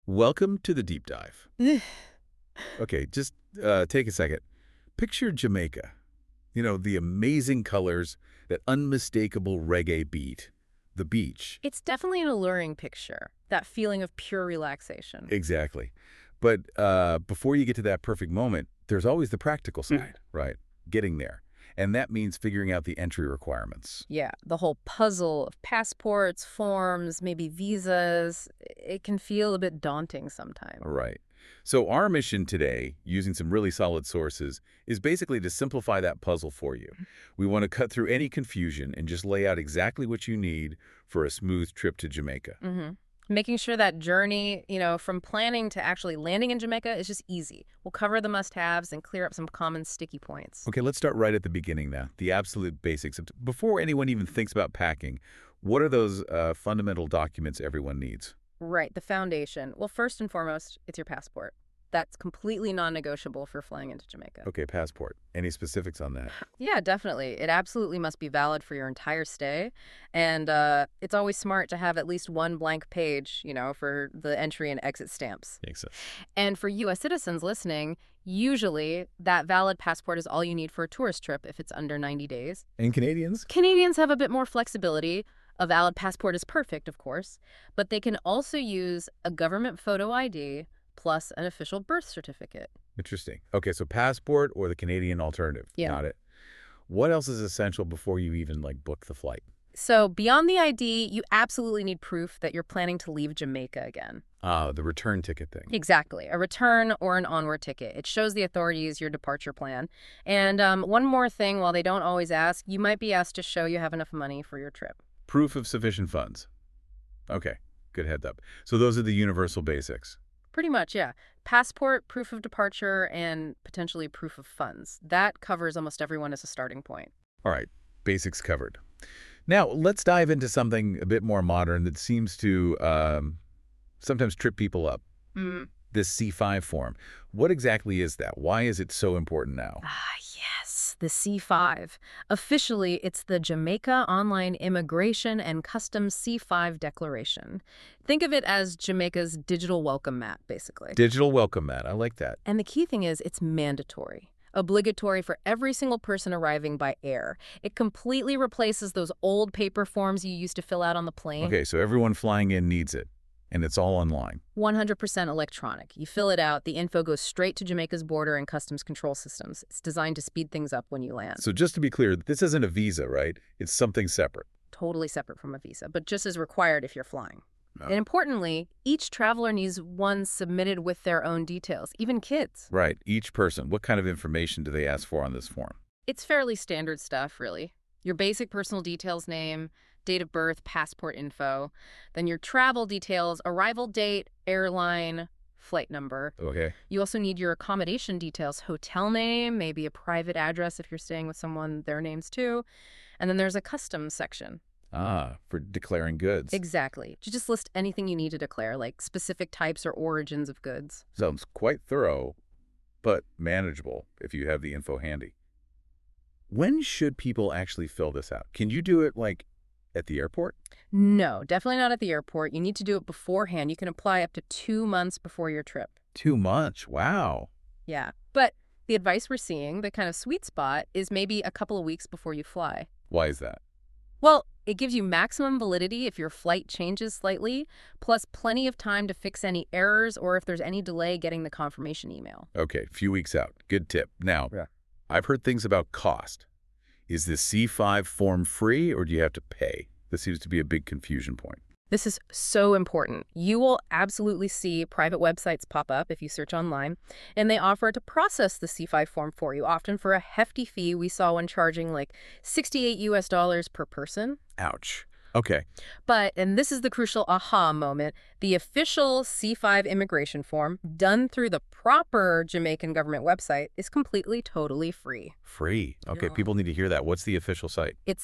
Welcome to the deep dive. Okay, just take a second. Picture Jamaica. You know, the amazing colors, that unmistakable reggae beat, the beach. It's definitely an alluring picture, that feeling of pure relaxation. Exactly. But before you get to that perfect moment, there's always the practical side, right? Getting there. And that means figuring out the entry requirements. Yeah, the whole puzzle of passports, forms, maybe visas, it can feel a bit daunting sometimes. Right. So our mission today, using some really solid sources, is basically to simplify that puzzle for you. We want to cut through any confusion and just lay out exactly what you need for a smooth trip to Jamaica. Making sure that journey, from planning to actually landing in Jamaica is just easy. We'll cover the must-haves and clear up some common sticky points. Okay, let's start right at the beginning now, the absolute basics. Before anyone even thinks about packing, what are those fundamental documents everyone needs? Right, the foundation. Well, first and foremost, it's your passport. That's completely non-negotiable for flying into Jamaica. Okay, passport. Any specifics on that? Yeah, definitely. It absolutely must be valid for your entire stay. And it's always smart to have at least one blank page, for the entry and exit stamps. Makes sense. And for U.S. citizens listening, usually that valid passport is all you need for a tourist trip if it's under 90 days. And Canadians? Canadians have a bit more flexibility. A valid passport is perfect, of course, but they can also use a government photo ID plus an official birth certificate. Interesting. Okay, so passport or the Canadian alternative. Yeah. Got it. What else is essential before you even book the flight? So beyond the ID, you absolutely need proof that you're planning to leave Jamaica again. The return ticket thing. Exactly. A return or an onward ticket. It shows the authorities your departure plan. And one more thing, while they don't always ask, you might be asked to show you have enough money for your trip. Proof of sufficient funds. Okay, good heads up. So those are the universal basics. Pretty much, yeah. Passport, proof of departure, and potentially proof of funds. That covers almost everyone as a starting point. All right, basics covered. Now, let's dive into something a bit more modern that seems to sometimes trip people up. This C5 form. What exactly is that? Why is it so important now? Yes, the C5. Officially, it's the Jamaica Online Immigration and Customs C5 Declaration. Think of it as Jamaica's digital welcome mat, basically. Digital welcome mat. I like that. And the key thing is it's mandatory. Obligatory for every single person arriving by air. It completely replaces those old paper forms you used to fill out on the plane. Okay, so everyone flying in needs it, and it's all online. 100% electronic. You fill it out, the info goes straight to Jamaica's border and customs control systems. It's designed to speed things up when you land. So just to be clear, this isn't a visa, right? It's something separate. Totally separate from a visa, but just as required if you're flying. Oh. And importantly, each traveler needs one submitted with their own details, even kids. Right, each person. What kind of information do they ask for on this form? It's fairly standard stuff, really. Your basic personal details, name, date of birth, passport info, then your travel details, arrival date, airline, flight number. Okay. You also need your accommodation details, hotel name, maybe a private address if you're staying with someone, their names too. And then there's a customs section. For declaring goods. Exactly. You just list anything you need to declare, like specific types or origins of goods. Sounds quite thorough, but manageable if you have the info handy. When should people actually fill this out? Can you do it, at the airport? No, definitely not at the airport. You need to do it beforehand. You can apply up to 2 months before your trip. 2 months. Wow. Yeah. But the advice we're seeing, the kind of sweet spot, is maybe a couple of weeks before you fly. Why is that? Well, it gives you maximum validity if your flight changes slightly, plus plenty of time to fix any errors or if there's any delay getting the confirmation email. Okay, few weeks out. Good tip. Now, Yeah. I've heard things about cost. Is the C5 form free or do you have to pay? This seems to be a big confusion point. This is so important. You will absolutely see private websites pop up if you search online, and they offer to process the C5 form for you, often for a hefty fee. We saw one charging like $68 per person. Ouch. Okay. But, and this is the crucial aha moment, the official C5 immigration form, done through the proper Jamaican government website, is completely, totally free. Free. Okay, Yeah. people need to hear that. What's the official site? It's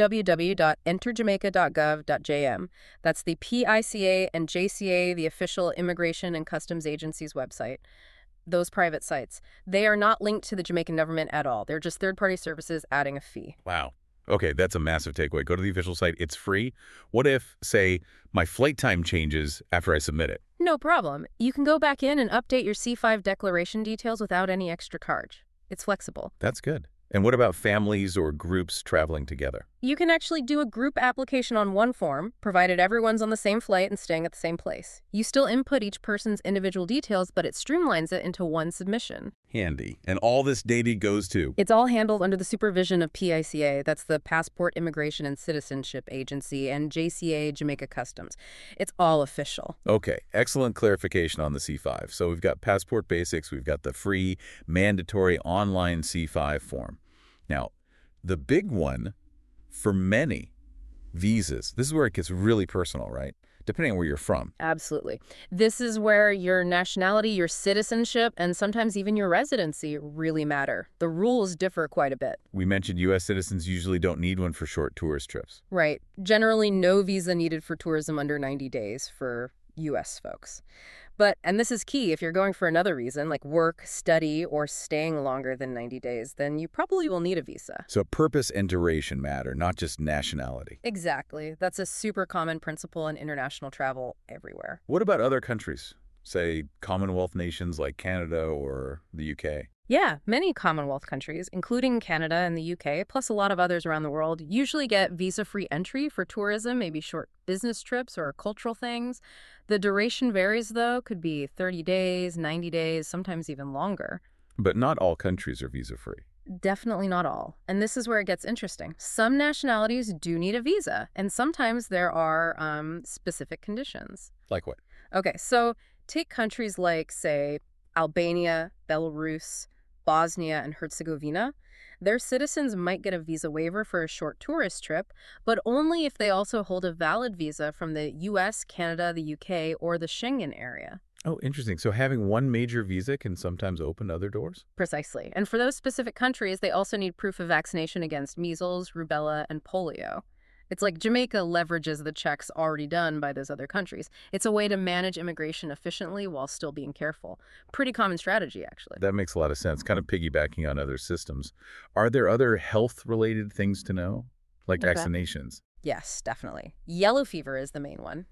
www.enterjamaica.gov.jm. That's the PICA and JCA, the official Immigration and Customs Agency's website. Those private sites. They are not linked to the Jamaican government at all. They're just third-party services adding a fee. Wow. Okay, that's a massive takeaway. Go to the official site. It's free. What if, say, my flight time changes after I submit it? No problem. You can go back in and update your C5 declaration details without any extra charge. It's flexible. That's good. And what about families or groups traveling together? You can actually do a group application on one form, provided everyone's on the same flight and staying at the same place. You still input each person's individual details, but it streamlines it into one submission. Handy. And all this data goes to? It's all handled under the supervision of PICA, that's the Passport Immigration and Citizenship Agency, and JCA Jamaica Customs. It's all official. Okay, excellent clarification on the C5. So we've got Passport Basics, we've got the free, mandatory online C5 form. Now, the big one for many visas, this is where it gets really personal, right? Depending on where you're from. Absolutely. This is where your nationality, your citizenship, and sometimes even your residency really matter. The rules differ quite a bit. We mentioned U.S. citizens usually don't need one for short tourist trips. Right. Generally, no visa needed for tourism under 90 days for U.S. folks. But, and this is key, if you're going for another reason, like work, study, or staying longer than 90 days, then you probably will need a visa. So purpose and duration matter, not just nationality. Exactly. That's a super common principle in international travel everywhere. What about other countries? Say, Commonwealth nations like Canada or the UK? Yeah, many Commonwealth countries, including Canada and the UK, plus a lot of others around the world, usually get visa-free entry for tourism, maybe short business trips or cultural things. The duration varies, though, could be 30 days, 90 days, sometimes even longer. But not all countries are visa-free. Definitely not all. And this is where it gets interesting. Some nationalities do need a visa, and sometimes there are specific conditions. Like what? Okay, so take countries like, say, Albania, Belarus, Bosnia and Herzegovina. Their citizens might get a visa waiver for a short tourist trip, but only if they also hold a valid visa from the US, Canada, the UK, or the Schengen area. Oh, interesting. So having one major visa can sometimes open other doors? Precisely. And for those specific countries, they also need proof of vaccination against measles, rubella, and polio. It's like Jamaica leverages the checks already done by those other countries. It's a way to manage immigration efficiently while still being careful. Pretty common strategy, actually. That makes a lot of sense, kind of piggybacking on other systems. Are there other health-related things to know, like vaccinations? Yes, definitely. Yellow fever is the main one.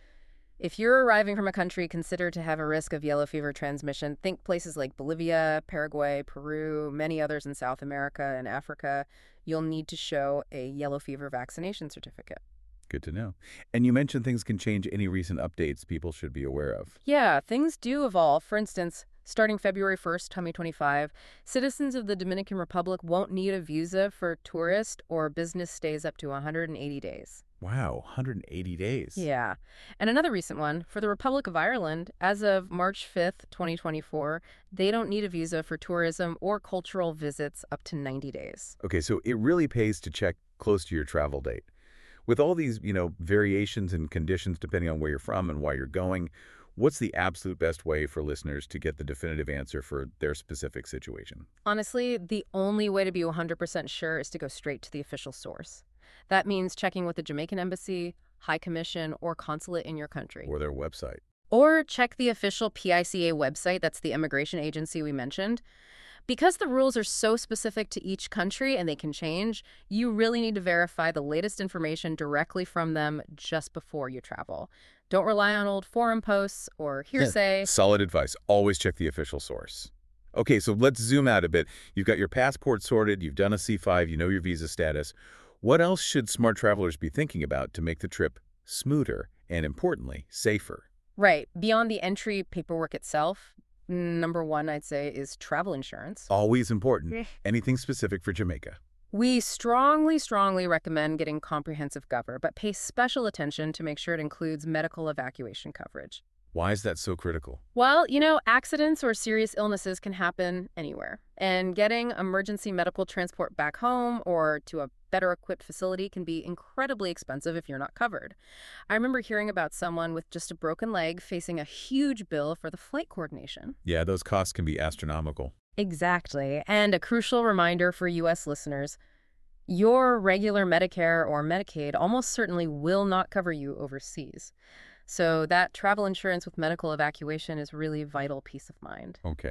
If you're arriving from a country considered to have a risk of yellow fever transmission, think places like Bolivia, Paraguay, Peru, many others in South America and Africa. You'll need to show a yellow fever vaccination certificate. Good to know. And you mentioned things can change. Any recent updates people should be aware of? Yeah, things do evolve. For instance, starting February 1st, 2025, citizens of the Dominican Republic won't need a visa for tourist or business stays up to 180 days. Wow, 180 days. Yeah. And another recent one, for the Republic of Ireland, as of March 5th, 2024, they don't need a visa for tourism or cultural visits up to 90 days. Okay, so it really pays to check close to your travel date. With all these, variations and conditions depending on where you're from and why you're going, what's the absolute best way for listeners to get the definitive answer for their specific situation? Honestly, the only way to be 100% sure is to go straight to the official source. That means checking with the Jamaican Embassy, High Commission, or consulate in your country. Or their website. Or check the official PICA website, that's the immigration agency we mentioned. Because the rules are so specific to each country and they can change, you really need to verify the latest information directly from them just before you travel. Don't rely on old forum posts or hearsay. Yeah. Solid advice. Always check the official source. Okay, so let's zoom out a bit. You've got your passport sorted, you've done a C5, you know your visa status. What else should smart travelers be thinking about to make the trip smoother and, importantly, safer? Right. Beyond the entry paperwork itself, number one, I'd say, is travel insurance. Always important. Anything specific for Jamaica? We strongly, strongly recommend getting comprehensive cover, but pay special attention to make sure it includes medical evacuation coverage. Why is that so critical? Well, accidents or serious illnesses can happen anywhere. And getting emergency medical transport back home or to a better equipped facility can be incredibly expensive if you're not covered. I remember hearing about someone with just a broken leg facing a huge bill for the flight coordination. Yeah, those costs can be astronomical. Exactly. And a crucial reminder for U.S. listeners, your regular Medicare or Medicaid almost certainly will not cover you overseas. So that travel insurance with medical evacuation is really vital peace of mind. Okay.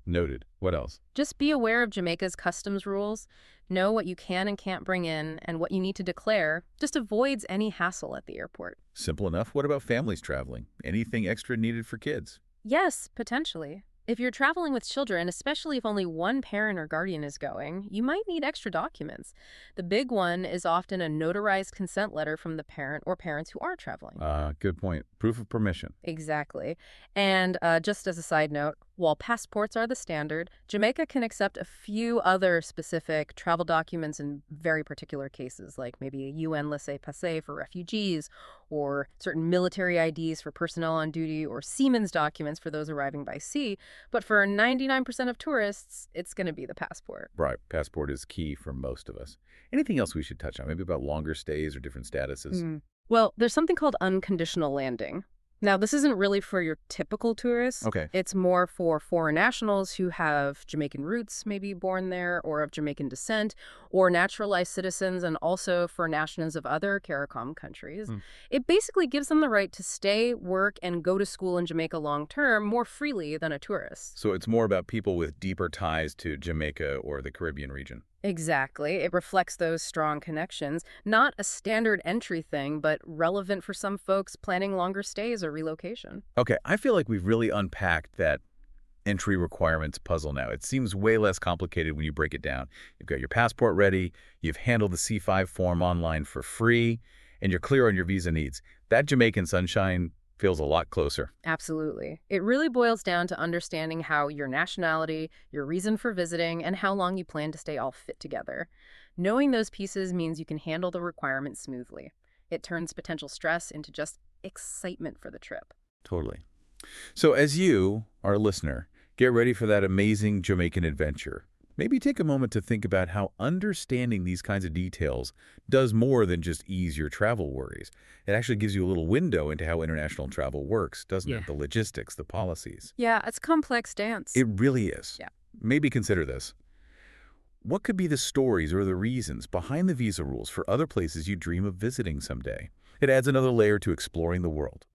Noted. What else? Just be aware of Jamaica's customs rules. Know what you can and can't bring in and what you need to declare. Just avoids any hassle at the airport. Simple enough. What about families traveling? Anything extra needed for kids? Yes, potentially. If you're traveling with children, especially if only one parent or guardian is going, you might need extra documents. The big one is often a notarized consent letter from the parent or parents who are traveling. Good point. Proof of permission. Exactly. And just as a side note, while passports are the standard, Jamaica can accept a few other specific travel documents in very particular cases, like maybe a UN laissez-passer for refugees, or certain military IDs for personnel on duty, or seamen's documents for those arriving by sea. But for 99% of tourists, it's going to be the passport. Right. Passport is key for most of us. Anything else we should touch on? Maybe about longer stays or different statuses? Well, there's something called unconditional landing. Now, this isn't really for your typical tourists. Okay. It's more for foreign nationals who have Jamaican roots, maybe born there, or of Jamaican descent, or naturalized citizens, and also for nationals of other CARICOM countries. It basically gives them the right to stay, work, and go to school in Jamaica long-term more freely than a tourist. So it's more about people with deeper ties to Jamaica or the Caribbean region. Exactly. It reflects those strong connections. Not a standard entry thing, but relevant for some folks planning longer stays or relocation. Okay, I feel like we've really unpacked that entry requirements puzzle now. It seems way less complicated when you break it down. You've got your passport ready, you've handled the C5 form online for free, and you're clear on your visa needs. That Jamaican sunshine feels a lot closer. Absolutely. It really boils down to understanding how your nationality, your reason for visiting, and how long you plan to stay all fit together. Knowing those pieces means you can handle the requirements smoothly. It turns potential stress into just excitement for the trip. Totally. So as you, our listener, get ready for that amazing Jamaican adventure, maybe take a moment to think about how understanding these kinds of details does more than just ease your travel worries. It actually gives you a little window into how international travel works, doesn't it? The logistics, the policies. Yeah, it's a complex dance. It really is. Yeah. Maybe consider this. What could be the stories or the reasons behind the visa rules for other places you dream of visiting someday? It adds another layer to exploring the world.